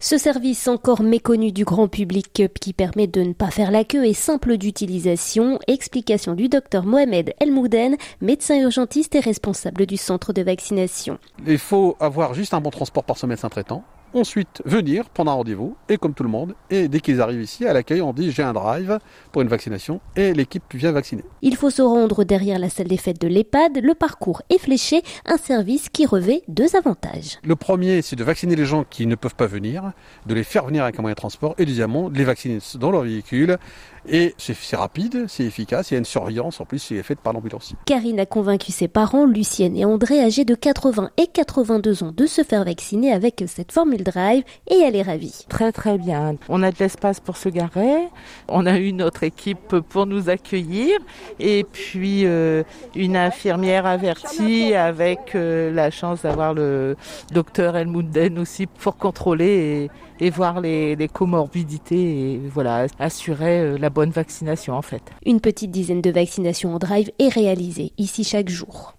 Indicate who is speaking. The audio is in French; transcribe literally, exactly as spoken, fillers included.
Speaker 1: Ce service encore méconnu du grand public qui permet de ne pas faire la queue est simple d'utilisation. Explication du docteur Mohamed Elmouden, médecin urgentiste et responsable du centre de vaccination.
Speaker 2: Il faut avoir juste un bon transport par son médecin traitant. Ensuite, venir, prendre un rendez-vous, et comme tout le monde, et dès qu'ils arrivent ici, à l'accueil, on dit « j'ai un drive pour une vaccination » et l'équipe vient vacciner.
Speaker 1: Il faut se rendre derrière la salle des fêtes de l'EHPAD. Le parcours est fléché, un service qui revêt deux avantages.
Speaker 2: Le premier, c'est de vacciner les gens qui ne peuvent pas venir, de les faire venir avec un moyen de transport, et deuxièmement, de les vacciner dans leur véhicule. Et c'est, c'est rapide, c'est efficace, il y a une surveillance, en plus, c'est faite par l'ambulancier.
Speaker 1: Karine a convaincu ses parents, Lucienne et André, âgés de quatre-vingts et quatre-vingt-deux ans, de se faire vacciner avec cette formule drive, et elle est ravie.
Speaker 3: Très très bien. On a de l'espace pour se garer, on a eu notre équipe pour nous accueillir, et puis euh, une infirmière avertie avec euh, la chance d'avoir le docteur Elmouden aussi pour contrôler et, et voir les, les comorbidités et voilà, assurer euh, la bonne vaccination en fait.
Speaker 1: Une petite dizaine de vaccinations en drive est réalisée ici chaque jour.